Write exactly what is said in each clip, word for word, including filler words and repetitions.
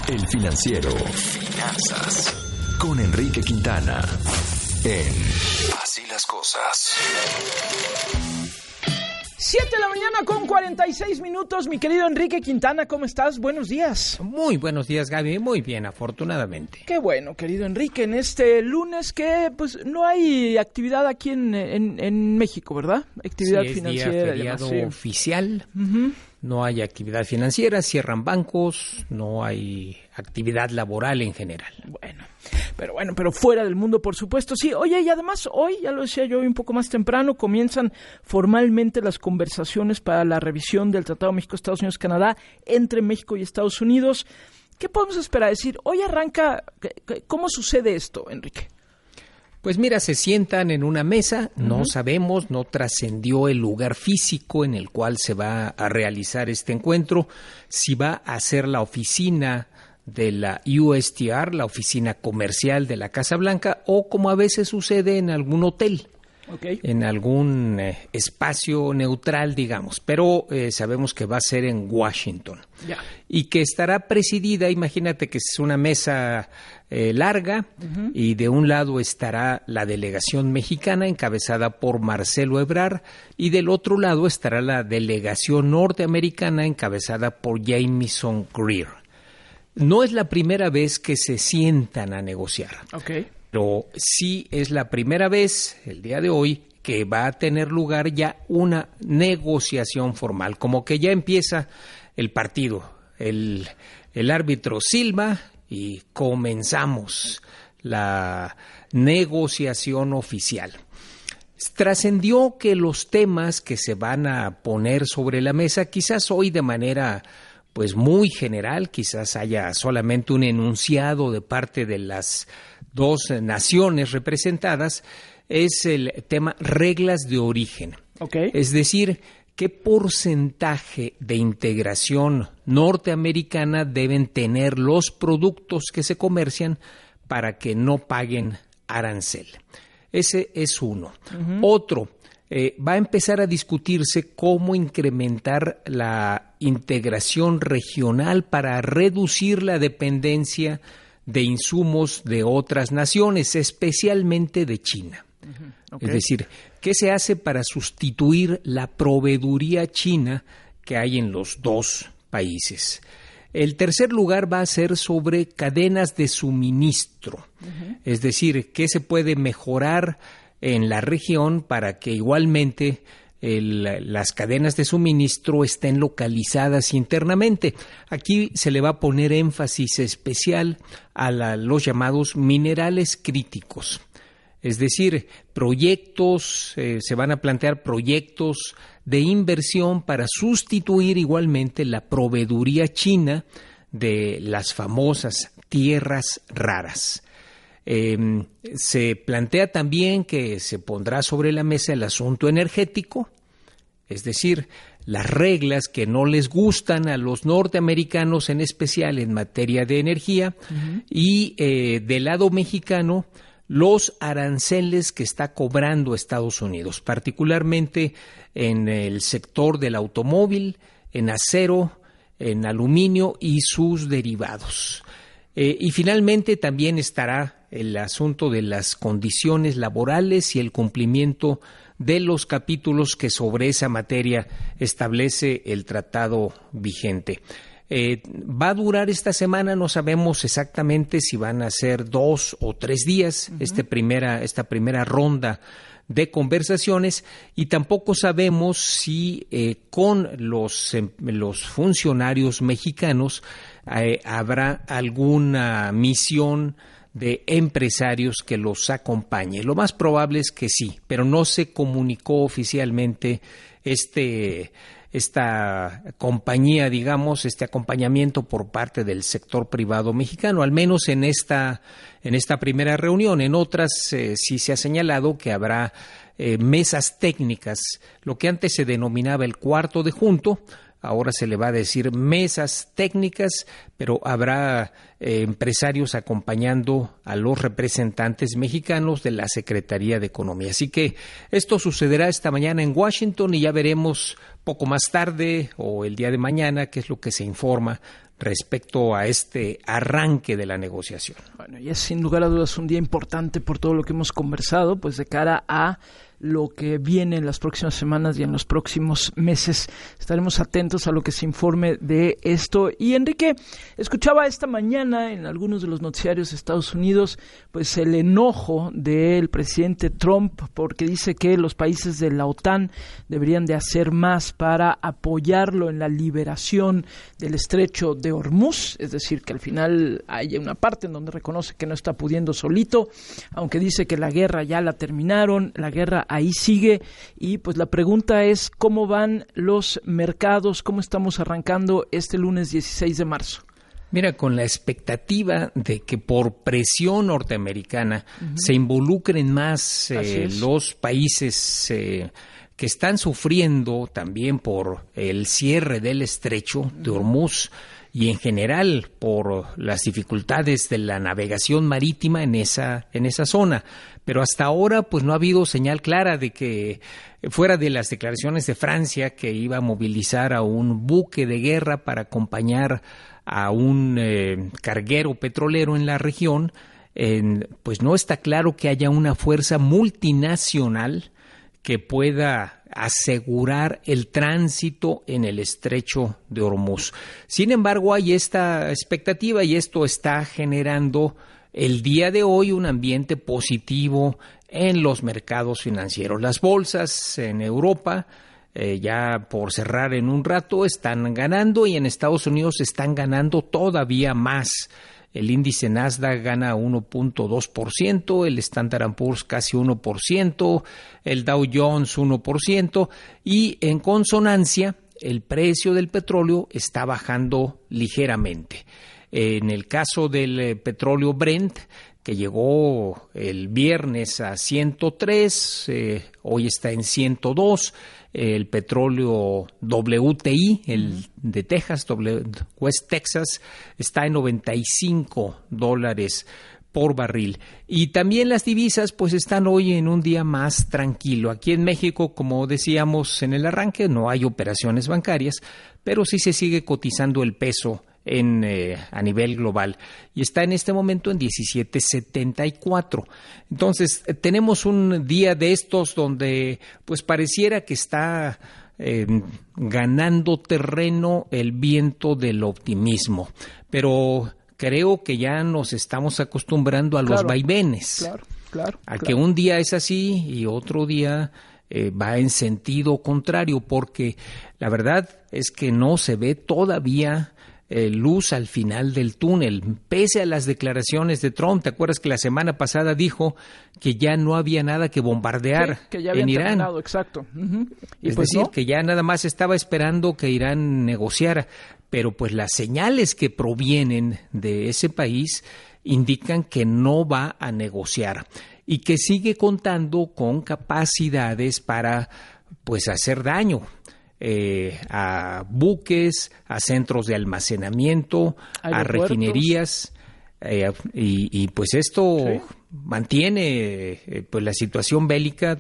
El Financiero. Finanzas. Con Enrique Quintana. En Así las Cosas. siete de la mañana con cuarenta y seis minutos. Mi querido Enrique Quintana, ¿cómo estás? Buenos días. Muy buenos días, Gaby. Muy bien, afortunadamente. Qué bueno, querido Enrique, en este lunes que pues no hay actividad aquí en, en, en México, ¿verdad? Actividad sí, es financiera. Día feriado sí. oficial. Uh-huh. No hay actividad financiera, cierran bancos, no hay actividad laboral en general. Bueno, pero bueno, pero fuera del mundo, por supuesto, sí. Oye, y además hoy, ya lo decía yo un poco más temprano, comienzan formalmente las conversaciones para la revisión del Tratado México-Estados Unidos-Canadá entre México y Estados Unidos. ¿Qué podemos esperar? Es decir, hoy arranca, ¿cómo sucede esto, Enrique? Pues mira, se sientan en una mesa, uh-huh. no sabemos, no trascendió el lugar físico en el cual se va a realizar este encuentro, si va a ser la oficina de la U S T R, la oficina comercial de la Casa Blanca, o como a veces sucede en algún hotel. Okay. En algún eh, espacio neutral, digamos, pero eh, sabemos que va a ser en Washington. Yeah. Y que estará presidida, imagínate que es una mesa eh, larga, uh-huh. y de un lado estará la delegación mexicana encabezada por Marcelo Ebrard y del otro lado estará la delegación norteamericana encabezada por Jamieson Greer. No es la primera vez que se sientan a negociar. Okay. Pero sí es la primera vez, el día de hoy, que va a tener lugar ya una negociación formal, como que ya empieza el partido, el, el árbitro silba y comenzamos la negociación oficial. Trascendió que los temas que se van a poner sobre la mesa, quizás hoy de manera pues muy general, quizás haya solamente un enunciado de parte de las dos naciones representadas, es el tema reglas de origen. Okay. Es decir, qué porcentaje de integración norteamericana deben tener los productos que se comercian para que no paguen arancel. Ese es uno. Uh-huh. Otro, eh, va a empezar a discutirse cómo incrementar la integración regional para reducir la dependencia de insumos de otras naciones, especialmente de China. Uh-huh. Okay. Es decir, ¿qué se hace para sustituir la proveeduría china que hay en los dos países? El tercer lugar va a ser sobre cadenas de suministro. Uh-huh. Es decir, ¿qué se puede mejorar en la región para que igualmente El, las cadenas de suministro estén localizadas internamente? Aquí se le va a poner énfasis especial a la, los llamados minerales críticos. Es decir, proyectos, eh, se van a plantear proyectos de inversión para sustituir igualmente la proveeduría china de las famosas tierras raras. Eh, se plantea también que se pondrá sobre la mesa el asunto energético, es decir, las reglas que no les gustan a los norteamericanos, en especial en materia de energía, uh-huh. y eh, del lado mexicano, los aranceles que está cobrando Estados Unidos, particularmente en el sector del automóvil, en acero, en aluminio y sus derivados. Eh, y finalmente también estará el asunto de las condiciones laborales y el cumplimiento de los capítulos que sobre esa materia establece el tratado vigente. Eh, va a durar esta semana, no sabemos exactamente si van a ser dos o tres días, uh-huh. este primera, esta primera ronda de conversaciones, y tampoco sabemos si eh, con los, eh, los funcionarios mexicanos eh, habrá alguna misión de empresarios que los acompañe. Lo más probable es que sí, pero no se comunicó oficialmente este, esta compañía, digamos, este acompañamiento por parte del sector privado mexicano, al menos en esta, en esta primera reunión. En otras eh, sí se ha señalado que habrá eh, mesas técnicas, lo que antes se denominaba el cuarto de junto. Ahora se le va a decir mesas técnicas, pero habrá eh, empresarios acompañando a los representantes mexicanos de la Secretaría de Economía. Así que esto sucederá esta mañana en Washington y ya veremos poco más tarde o el día de mañana qué es lo que se informa respecto a este arranque de la negociación. Bueno, y es sin lugar a dudas un día importante por todo lo que hemos conversado, pues de cara a lo que viene en las próximas semanas y en los próximos meses. Estaremos atentos a lo que se informe de esto. Y Enrique, escuchaba esta mañana en algunos de los noticiarios de Estados Unidos pues el enojo del presidente Trump porque dice que los países de la OTAN deberían de hacer más para apoyarlo en la liberación del estrecho de Hormuz, es decir, que al final hay una parte en donde reconoce que no está pudiendo solito, aunque dice que la guerra ya la terminaron, la guerra ahí sigue. Y pues la pregunta es ¿cómo van los mercados? ¿Cómo estamos arrancando este lunes dieciséis de marzo? Mira, con la expectativa de que por presión norteamericana uh-huh. se involucren más eh, los países eh, que están sufriendo también por el cierre del estrecho de Hormuz y en general por las dificultades de la navegación marítima en esa en esa zona. Pero hasta ahora pues no ha habido señal clara de que, fuera de las declaraciones de Francia que iba a movilizar a un buque de guerra para acompañar a un eh, carguero petrolero en la región, eh, pues no está claro que haya una fuerza multinacional que pueda asegurar el tránsito en el estrecho de Hormuz. Sin embargo, hay esta expectativa y esto está generando el día de hoy un ambiente positivo en los mercados financieros. Las bolsas en Europa, eh, ya por cerrar en un rato, están ganando y en Estados Unidos están ganando todavía más. El índice Nasdaq gana uno punto dos por ciento, el Standard and Poor's casi uno por ciento, el Dow Jones uno por ciento y en consonancia el precio del petróleo está bajando ligeramente. En el caso del petróleo Brent, que llegó el viernes a ciento tres, eh, hoy está en ciento dos. El petróleo W T I, el de Texas, West Texas, está en noventa y cinco dólares por barril. Y también las divisas pues están hoy en un día más tranquilo. Aquí en México, como decíamos en el arranque, no hay operaciones bancarias, pero sí se sigue cotizando el peso en eh, a nivel global y está en este momento en diecisiete setenta y cuatro. Entonces eh, tenemos un día de estos donde pues pareciera que está eh, ganando terreno el viento del optimismo, pero creo que ya nos estamos acostumbrando a claro, los vaivenes, claro, claro, a claro. que un día es así y otro día eh, va en sentido contrario, porque la verdad es que no se ve todavía Eh, luz al final del túnel, pese a las declaraciones de Trump. ¿Te acuerdas que la semana pasada dijo que ya no había nada que bombardear sí, que ya en Irán? Terminado, exacto. Uh-huh. Y es pues decir, no. que ya nada más estaba esperando que Irán negociara, pero pues las señales que provienen de ese país indican que no va a negociar y que sigue contando con capacidades para pues hacer daño. Eh, a buques, a centros de almacenamiento, a refinerías, eh, y, y pues esto sí. mantiene eh, pues la situación bélica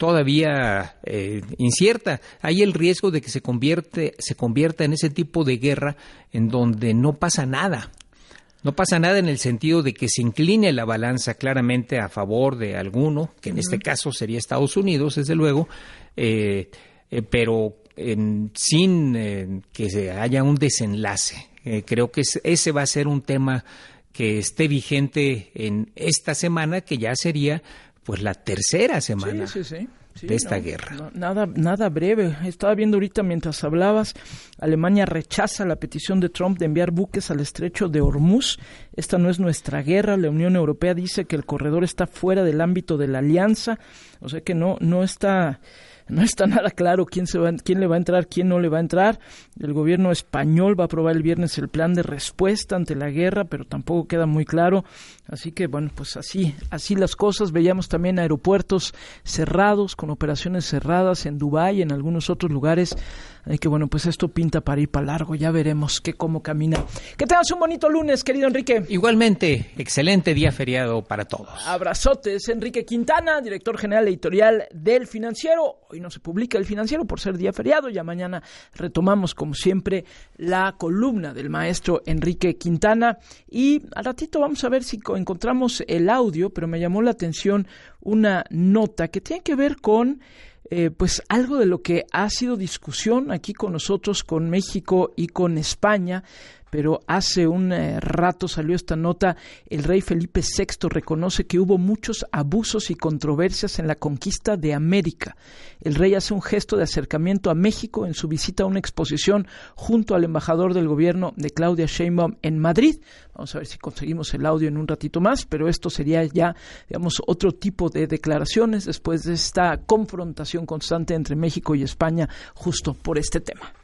todavía eh, incierta. Hay el riesgo de que se convierte, se convierta en ese tipo de guerra en donde no pasa nada. No pasa nada en el sentido de que se incline la balanza claramente a favor de alguno, que en uh-huh. este caso sería Estados Unidos, desde luego, eh, eh, pero En, sin eh, que se haya un desenlace. Eh, creo que es, ese va a ser un tema que esté vigente en esta semana, que ya sería pues la tercera semana sí, sí, sí. Sí, de esta no, guerra. No, nada, nada breve. Estaba viendo ahorita mientras hablabas, Alemania rechaza la petición de Trump de enviar buques al estrecho de Hormuz. Esta no es nuestra guerra. La Unión Europea dice que el corredor está fuera del ámbito de la alianza, o sea que no, no está... No está nada claro quién se va, quién le va a entrar, quién no le va a entrar. El gobierno español va a aprobar el viernes el plan de respuesta ante la guerra, pero tampoco queda muy claro. Así que, bueno, pues así, así las cosas. Veíamos también aeropuertos cerrados, con operaciones cerradas en Dubái y en algunos otros lugares. Así que, bueno, pues esto pinta para ir para largo. Ya veremos qué cómo camina. Que tengas un bonito lunes, querido Enrique. Igualmente, excelente día feriado para todos. Abrazotes. Enrique Quintana, director general editorial del Financiero. Hoy no se publica el Financiero por ser día feriado. Ya mañana retomamos, como siempre, la columna del maestro Enrique Quintana. Y al ratito vamos a ver si encontramos el audio, pero me llamó la atención una nota que tiene que ver con Eh, pues algo de lo que ha sido discusión aquí con nosotros, con México y con España, pero hace un eh, rato salió esta nota. El rey Felipe sexto reconoce que hubo muchos abusos y controversias en la conquista de América. El rey hace un gesto de acercamiento a México en su visita a una exposición junto al embajador del gobierno de Claudia Sheinbaum en Madrid. Vamos a ver si conseguimos el audio en un ratito más, pero esto sería ya, digamos, otro tipo de declaraciones después de esta confrontación constante entre México y España justo por este tema.